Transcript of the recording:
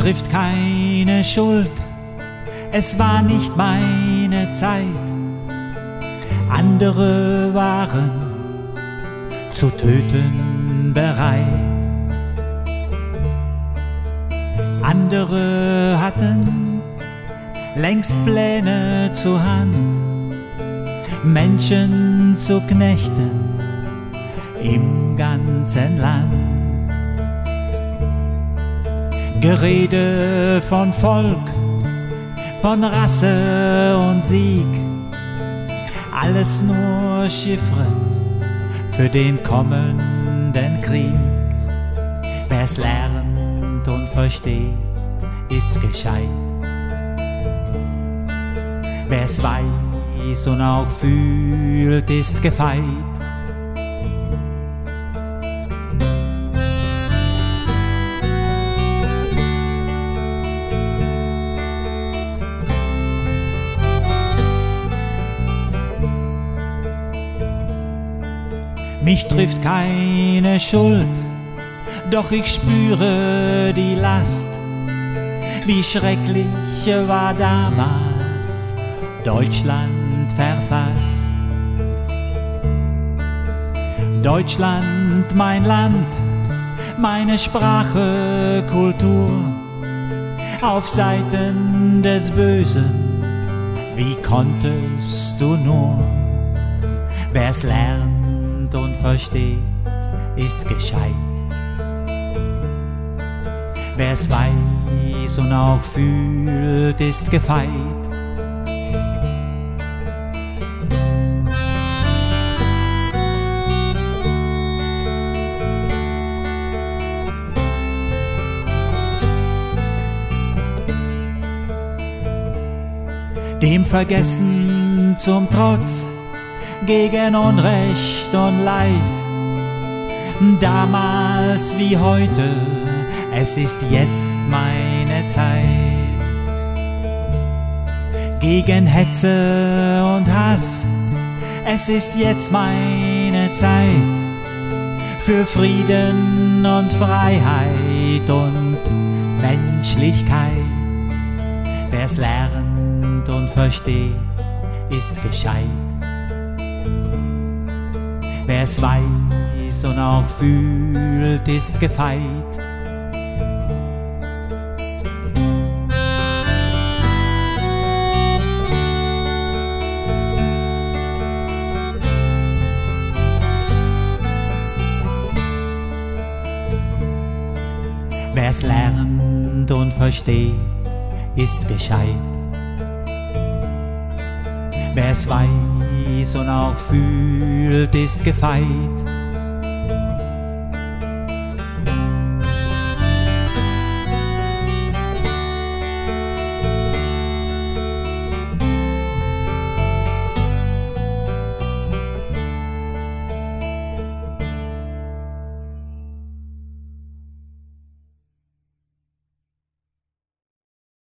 trifft keine Schuld, es war nicht meine Zeit. Andere waren zu töten bereit. Andere hatten längst Pläne zur Hand, Menschen zu knechten im ganzen Land. Gerede von Volk, von Rasse und Sieg, alles nur Chiffren für den kommenden Krieg. Wer's lernt und versteht, ist gescheit. Wer's weiß und auch fühlt, ist gefeit. Mich trifft keine Schuld, doch ich spüre die Last. Wie schrecklich war damals Deutschland verfasst. Deutschland, mein Land, meine Sprache, Kultur, auf Seiten des Bösen, wie konntest du nur? Wer's lernt und versteht, ist gescheit. Wer's weiß und auch fühlt, ist gefeit. Dem Vergessen zum Trotz, gegen Unrecht und Leid, damals wie heute, es ist jetzt meine Zeit. Gegen Hetze und Hass, es ist jetzt meine Zeit. Für Frieden und Freiheit und Menschlichkeit. Wer's lernt und versteht, ist gescheit. Wer's weiß und auch fühlt, ist gefeit. Wer's lernt und versteht, ist gescheit. Wer's weiß und auch fühlt, ist gefeit.